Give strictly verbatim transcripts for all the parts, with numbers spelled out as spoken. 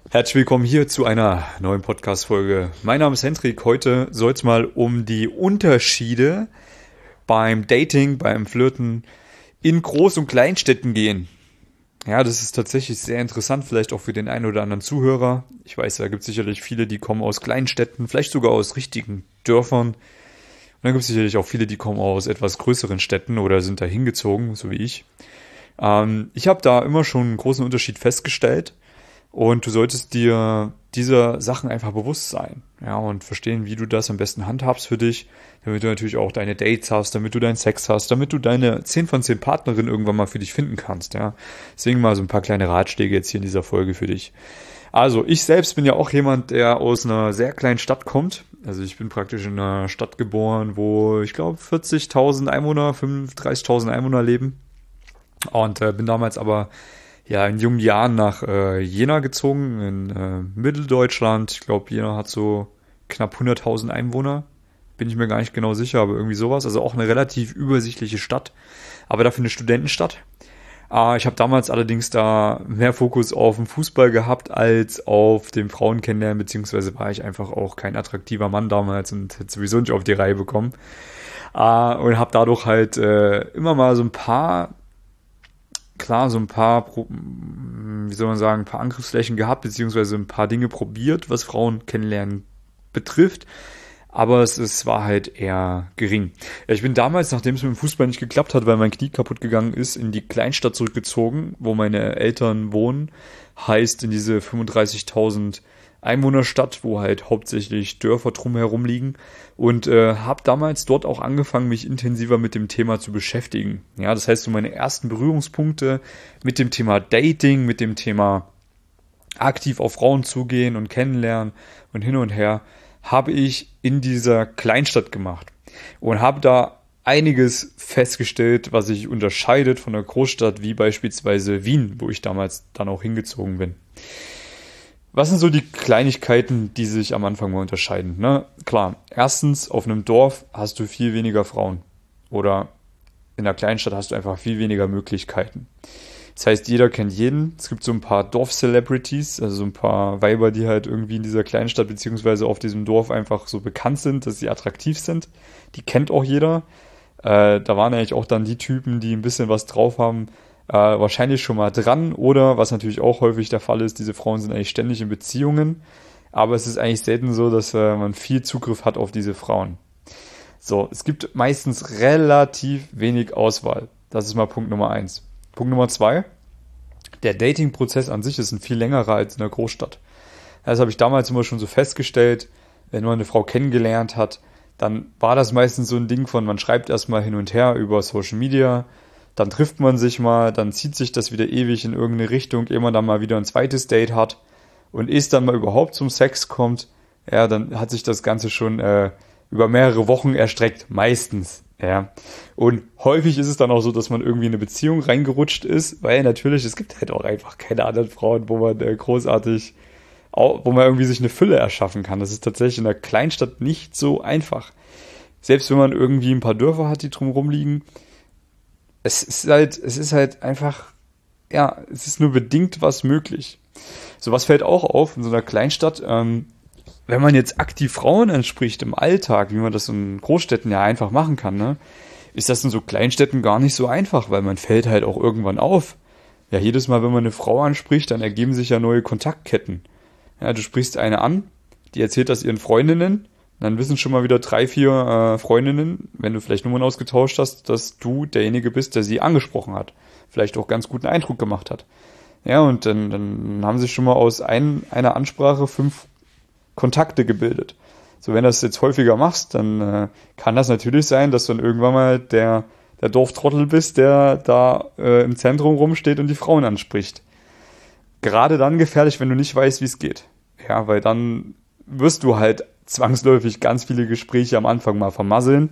Herzlich willkommen hier zu einer neuen Podcast-Folge. Mein Name ist Hendrik. Heute soll es mal um die Unterschiede beim Dating, beim Flirten in Groß- und Kleinstädten gehen. Ja, das ist tatsächlich sehr interessant, vielleicht auch für den einen oder anderen Zuhörer. Ich weiß, da gibt es sicherlich viele, die kommen aus Kleinstädten, vielleicht sogar aus richtigen Dörfern. Und dann gibt es sicherlich auch viele, die kommen aus etwas größeren Städten oder sind da hingezogen, so wie ich. Ähm, ich habe da immer schon einen großen Unterschied festgestellt. Und du solltest dir dieser Sachen einfach bewusst sein, ja, und verstehen, wie du das am besten handhabst für dich, damit du natürlich auch deine Dates hast, damit du deinen Sex hast, damit du deine zehn von zehn Partnerinnen irgendwann mal für dich finden kannst, ja. Deswegen mal so ein paar kleine Ratschläge jetzt hier in dieser Folge für dich. Also, ich selbst bin ja auch jemand, der aus einer sehr kleinen Stadt kommt. Also, ich bin praktisch in einer Stadt geboren, wo ich glaube vierzigtausend Einwohner, fünfunddreißigtausend Einwohner leben. Und äh, bin damals aber ja in jungen Jahren nach äh, Jena gezogen, in äh, Mitteldeutschland. Ich glaube, Jena hat so knapp hunderttausend Einwohner. Bin ich mir gar nicht genau sicher, aber irgendwie sowas. Also auch eine relativ übersichtliche Stadt, aber dafür eine Studentenstadt. Äh, ich habe damals allerdings da mehr Fokus auf den Fußball gehabt als auf den Frauen kennenlernen, beziehungsweise war ich einfach auch kein attraktiver Mann damals und hätte sowieso nicht auf die Reihe bekommen. Äh, und habe dadurch halt äh, immer mal so ein paar klar, so ein paar, wie soll man sagen, ein paar Angriffsflächen gehabt, beziehungsweise ein paar Dinge probiert, was Frauen kennenlernen betrifft. Aber es, es war halt eher gering. Ich bin damals, nachdem es mit dem Fußball nicht geklappt hat, weil mein Knie kaputt gegangen ist, in die Kleinstadt zurückgezogen, wo meine Eltern wohnen. Heißt in diese fünfunddreißigtausend Einwohnerstadt, wo halt hauptsächlich Dörfer drumherum liegen, und äh, habe damals dort auch angefangen, mich intensiver mit dem Thema zu beschäftigen. Ja, das heißt, so meine ersten Berührungspunkte mit dem Thema Dating, mit dem Thema aktiv auf Frauen zugehen und kennenlernen und hin und her, habe ich in dieser Kleinstadt gemacht und habe da einiges festgestellt, was sich unterscheidet von einer Großstadt wie beispielsweise Wien, wo ich damals dann auch hingezogen bin. Was sind so die Kleinigkeiten, die sich am Anfang mal unterscheiden? Ne? Klar, erstens, auf einem Dorf hast du viel weniger Frauen. Oder in einer Kleinstadt hast du einfach viel weniger Möglichkeiten. Das heißt, jeder kennt jeden. Es gibt so ein paar Dorf-Celebrities, also so ein paar Weiber, die halt irgendwie in dieser Kleinstadt beziehungsweise auf diesem Dorf einfach so bekannt sind, dass sie attraktiv sind. Die kennt auch jeder. Äh, da waren eigentlich auch dann die Typen, die ein bisschen was drauf haben, Äh, wahrscheinlich schon mal dran, oder was natürlich auch häufig der Fall ist, diese Frauen sind eigentlich ständig in Beziehungen, aber es ist eigentlich selten so, dass äh, man viel Zugriff hat auf diese Frauen. So, es gibt meistens relativ wenig Auswahl. Das ist mal Punkt Nummer eins. Punkt Nummer zwei, der Dating-Prozess an sich ist ein viel längerer als in der Großstadt. Das habe ich damals immer schon so festgestellt, wenn man eine Frau kennengelernt hat, dann war das meistens so ein Ding von, man schreibt erstmal hin und her über Social Media, dann trifft man sich mal, dann zieht sich das wieder ewig in irgendeine Richtung, ehe man dann mal wieder ein zweites Date hat, und ist dann mal überhaupt zum Sex kommt, ja, dann hat sich das Ganze schon äh, über mehrere Wochen erstreckt, meistens, ja. Und häufig ist es dann auch so, dass man irgendwie in eine Beziehung reingerutscht ist, weil natürlich, es gibt halt auch einfach keine anderen Frauen, wo man äh, großartig, wo man irgendwie sich eine Fülle erschaffen kann. Das ist tatsächlich in der Kleinstadt nicht so einfach. Selbst wenn man irgendwie ein paar Dörfer hat, die drumherum liegen, Es ist halt, es ist halt einfach, ja, es ist nur bedingt was möglich. So, was fällt auch auf in so einer Kleinstadt, ähm, wenn man jetzt aktiv Frauen anspricht im Alltag, wie man das in Großstädten ja einfach machen kann, ne, ist das in so Kleinstädten gar nicht so einfach, weil man fällt halt auch irgendwann auf. Ja, jedes Mal, wenn man eine Frau anspricht, dann ergeben sich ja neue Kontaktketten. Ja, du sprichst eine an, die erzählt das ihren Freundinnen. Dann wissen schon mal wieder drei, vier äh, Freundinnen, wenn du vielleicht Nummern ausgetauscht hast, dass du derjenige bist, der sie angesprochen hat. Vielleicht auch ganz guten Eindruck gemacht hat. Ja, und dann, dann haben sich schon mal aus ein, einer Ansprache fünf Kontakte gebildet. So, wenn du das jetzt häufiger machst, dann äh, kann das natürlich sein, dass du dann irgendwann mal der, der Dorftrottel bist, der da äh, im Zentrum rumsteht und die Frauen anspricht. Gerade dann gefährlich, wenn du nicht weißt, wie es geht. Ja, weil dann wirst du halt zwangsläufig ganz viele Gespräche am Anfang mal vermasseln,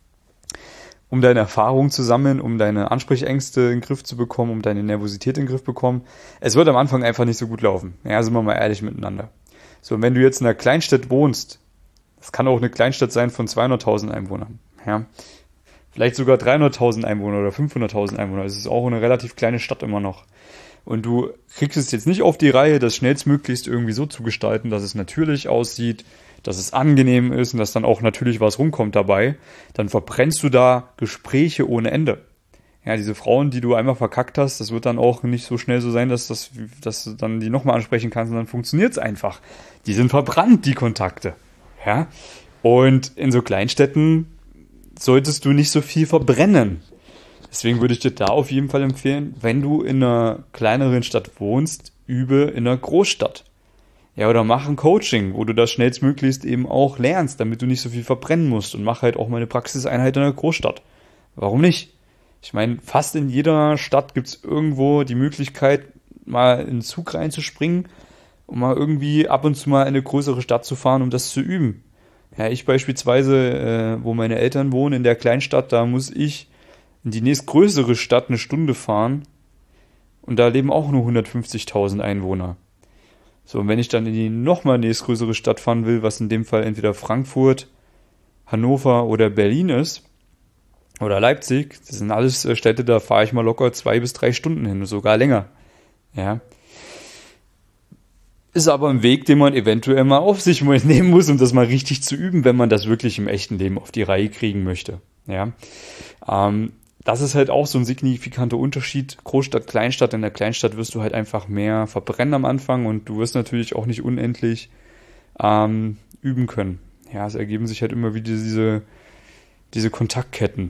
um deine Erfahrung zu sammeln, um deine Ansprechängste in den Griff zu bekommen, um deine Nervosität in den Griff zu bekommen. Es wird am Anfang einfach nicht so gut laufen. Ja, sind wir mal ehrlich miteinander. So, und wenn du jetzt in einer Kleinstadt wohnst, das kann auch eine Kleinstadt sein von zweihunderttausend Einwohnern, ja, vielleicht sogar dreihunderttausend Einwohner oder fünfhunderttausend Einwohner, es ist auch eine relativ kleine Stadt immer noch. und du kriegst es jetzt nicht auf die Reihe, das schnellstmöglichst irgendwie so zu gestalten, dass es natürlich aussieht, dass es angenehm ist und dass dann auch natürlich was rumkommt dabei, dann verbrennst du da Gespräche ohne Ende. Ja, diese Frauen, die du einmal verkackt hast, das wird dann auch nicht so schnell so sein, dass, das, dass du dann die nochmal ansprechen kannst und dann funktioniert es einfach. Die sind verbrannt, die Kontakte. Ja, und in so Kleinstädten solltest du nicht so viel verbrennen. Deswegen würde ich dir da auf jeden Fall empfehlen, wenn du in einer kleineren Stadt wohnst, übe in einer Großstadt. Ja, oder mach ein Coaching, wo du das schnellstmöglichst eben auch lernst, damit du nicht so viel verbrennen musst und mach halt auch mal eine Praxiseinheit in einer Großstadt. Warum nicht? Ich meine, fast in jeder Stadt gibt es irgendwo die Möglichkeit, mal in den Zug reinzuspringen und mal irgendwie ab und zu mal in eine größere Stadt zu fahren, um das zu üben. Ja, ich beispielsweise, äh, wo meine Eltern wohnen, in der Kleinstadt, da muss ich in die nächstgrößere Stadt eine Stunde fahren und da leben auch nur hundertfünfzigtausend Einwohner. So, und wenn ich dann in die nochmal nächstgrößere Stadt fahren will, was in dem Fall entweder Frankfurt, Hannover oder Berlin ist, oder Leipzig, das sind alles Städte, da fahre ich mal locker zwei bis drei Stunden hin, sogar länger. Ja. Ist aber ein Weg, den man eventuell mal auf sich nehmen muss, um das mal richtig zu üben, wenn man das wirklich im echten Leben auf die Reihe kriegen möchte. Ja. Ähm, das ist halt auch so ein signifikanter Unterschied. Großstadt, Kleinstadt. In der Kleinstadt wirst du halt einfach mehr verbrennen am Anfang und du wirst natürlich auch nicht unendlich ähm, üben können. Ja, es ergeben sich halt immer wieder diese, diese Kontaktketten.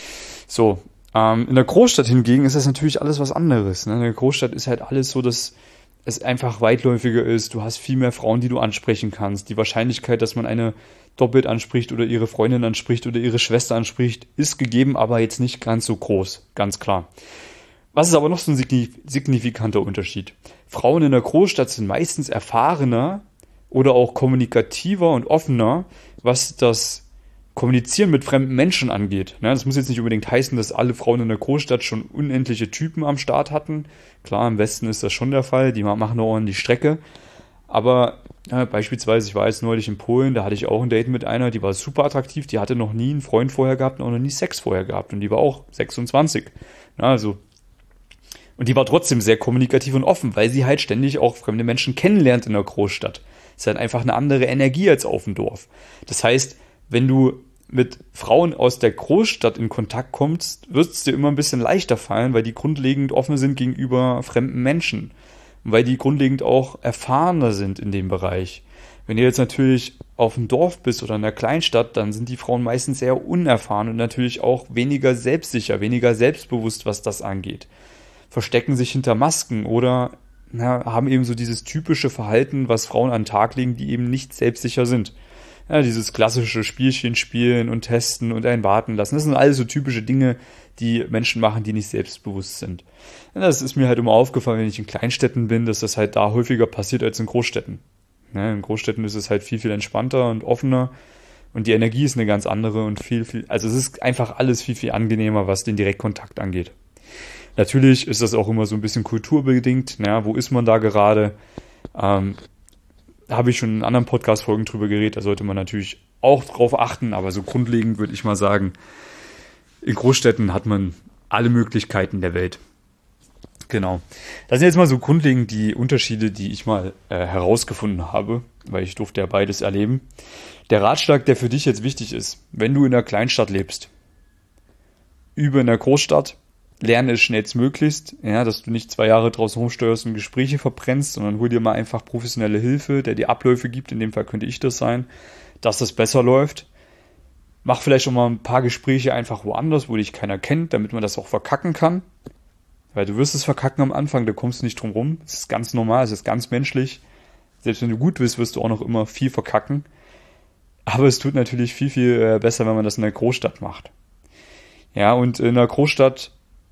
So, ähm, in der Großstadt hingegen ist das natürlich alles was anderes. Ne? In der Großstadt ist halt alles so, dass es einfach weitläufiger ist. Du hast viel mehr Frauen, die du ansprechen kannst. Die Wahrscheinlichkeit, dass man eine doppelt anspricht oder ihre Freundin anspricht oder ihre Schwester anspricht, ist gegeben, aber jetzt nicht ganz so groß, ganz klar. Was ist aber noch so ein signifikanter Unterschied? Frauen in der Großstadt sind meistens erfahrener oder auch kommunikativer und offener, was das Kommunizieren mit fremden Menschen angeht. Das muss jetzt nicht unbedingt heißen, dass alle Frauen in der Großstadt schon unendliche Typen am Start hatten. Klar, im Westen ist das schon der Fall, die machen eine ordentliche Strecke. Aber ja, beispielsweise, ich war jetzt neulich in Polen, da hatte ich auch ein Date mit einer, die war super attraktiv, die hatte noch nie einen Freund vorher gehabt und auch noch nie Sex vorher gehabt und die war auch sechsundzwanzig. Ja, also, und die war trotzdem sehr kommunikativ und offen, weil sie halt ständig auch fremde Menschen kennenlernt in der Großstadt. Das ist halt einfach eine andere Energie als auf dem Dorf. Das heißt, wenn du mit Frauen aus der Großstadt in Kontakt kommst, wird es dir immer ein bisschen leichter fallen, weil die grundlegend offen sind gegenüber fremden Menschen. Und weil die grundlegend auch erfahrener sind in dem Bereich. Wenn du jetzt natürlich auf dem Dorf bist oder in einer Kleinstadt, dann sind die Frauen meistens sehr unerfahren und natürlich auch weniger selbstsicher, weniger selbstbewusst, was das angeht. Verstecken sich hinter Masken oder na, haben eben so dieses typische Verhalten, was Frauen an den Tag legen, die eben nicht selbstsicher sind. Ja, dieses klassische Spielchen spielen und testen und einen warten lassen. Das sind alles so typische Dinge, die Menschen machen, die nicht selbstbewusst sind. Ja, das ist mir halt immer aufgefallen, wenn ich in Kleinstädten bin, dass das halt da häufiger passiert als in Großstädten. Ja, in Großstädten ist es halt viel, viel entspannter und offener und die Energie ist eine ganz andere und viel, viel, also es ist einfach alles viel, viel angenehmer, was den Direktkontakt angeht. Natürlich ist das auch immer so ein bisschen kulturbedingt. Ja, wo ist man da gerade? Ähm, Da habe ich schon in anderen Podcast-Folgen drüber geredet, da sollte man natürlich auch drauf achten, aber so grundlegend würde ich mal sagen, in Großstädten hat man alle Möglichkeiten der Welt. Genau. Das sind jetzt mal so grundlegend die Unterschiede, die ich mal äh, herausgefunden habe, weil ich durfte ja beides erleben. Der Ratschlag, der für dich jetzt wichtig ist, wenn du in einer Kleinstadt lebst, übe in der Großstadt, lerne es schnellstmöglichst, ja, dass du nicht zwei Jahre draußen rumsteuerst und Gespräche verbrennst, sondern hol dir mal einfach professionelle Hilfe, der dir Abläufe gibt, in dem Fall könnte ich das sein, dass das besser läuft. Mach vielleicht schon mal ein paar Gespräche einfach woanders, wo dich keiner kennt, damit man das auch verkacken kann. Weil du wirst es verkacken am Anfang, da kommst du nicht drum rum. Es ist ganz normal, es ist ganz menschlich. Selbst wenn du gut bist, wirst du auch noch immer viel verkacken. Aber es tut natürlich viel, viel besser, wenn man das in der Großstadt macht. Ja, und in der Großstadt,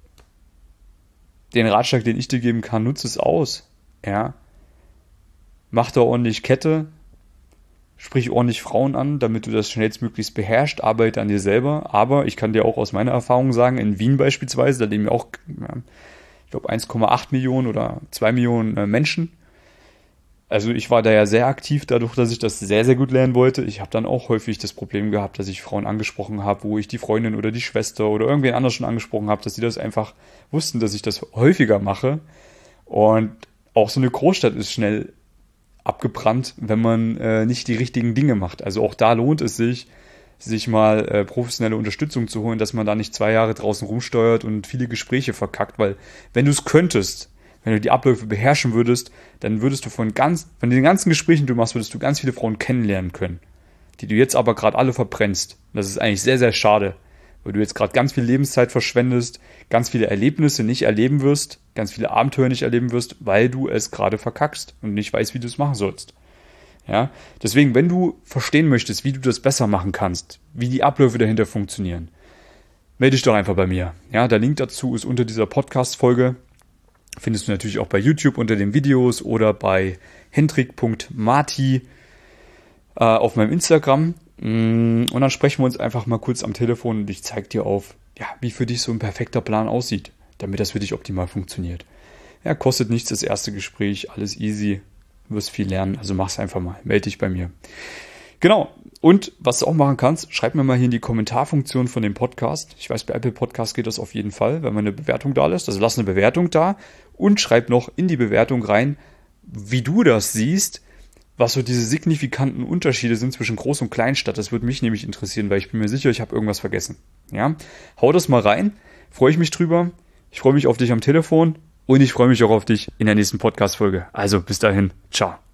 den Ratschlag, den ich dir geben kann, nutze es aus. Ja. Mach da ordentlich Kette, sprich ordentlich Frauen an, damit du das schnellstmöglichst beherrschst, arbeite an dir selber. Aber ich kann dir auch aus meiner Erfahrung sagen, in Wien beispielsweise, da leben ja auch, ich glaube, eins Komma acht Millionen oder zwei Millionen Menschen. Also ich war da ja sehr aktiv, dadurch, dass ich das sehr, sehr gut lernen wollte. Ich habe dann auch häufig das Problem gehabt, dass ich Frauen angesprochen habe, wo ich die Freundin oder die Schwester oder irgendwen anders schon angesprochen habe, dass die das einfach wussten, dass ich das häufiger mache. Und auch so eine Großstadt ist schnell abgebrannt, wenn man äh, nicht die richtigen Dinge macht. Also auch da lohnt es sich, sich mal äh, professionelle Unterstützung zu holen, dass man da nicht zwei Jahre draußen rumsteuert und viele Gespräche verkackt, weil wenn du es könntest, wenn du die Abläufe beherrschen würdest, dann würdest du von ganz, von den ganzen Gesprächen, die du machst, würdest du ganz viele Frauen kennenlernen können, die du jetzt aber gerade alle verbrennst. Das ist eigentlich sehr, sehr schade, weil du jetzt gerade ganz viel Lebenszeit verschwendest, ganz viele Erlebnisse nicht erleben wirst, ganz viele Abenteuer nicht erleben wirst, weil du es gerade verkackst und nicht weißt, wie du es machen sollst. Ja, deswegen, wenn du verstehen möchtest, wie du das besser machen kannst, wie die Abläufe dahinter funktionieren, melde dich doch einfach bei mir. Ja, der Link dazu ist unter dieser Podcast-Folge. Findest du natürlich auch bei YouTube unter den Videos oder bei hendrik punkt marti äh, auf meinem Instagram. Und dann sprechen wir uns einfach mal kurz am Telefon und ich zeige dir auf, ja, wie für dich so ein perfekter Plan aussieht, damit das für dich optimal funktioniert. Ja, kostet nichts das erste Gespräch, alles easy. Du wirst viel lernen, also mach's einfach mal. Melde dich bei mir. Genau. Und was du auch machen kannst, schreib mir mal hier in die Kommentarfunktion von dem Podcast. Ich weiß, bei Apple Podcast geht das auf jeden Fall, wenn man eine Bewertung da lässt. Also lass eine Bewertung da und schreib noch in die Bewertung rein, wie du das siehst, was so diese signifikanten Unterschiede sind zwischen Groß- und Kleinstadt. Das würde mich nämlich interessieren, weil ich bin mir sicher, ich habe irgendwas vergessen. Ja, hau das mal rein. Freue ich mich drüber. Ich freue mich auf dich am Telefon. Und ich freue mich auch auf dich in der nächsten Podcast-Folge. Also bis dahin. Ciao.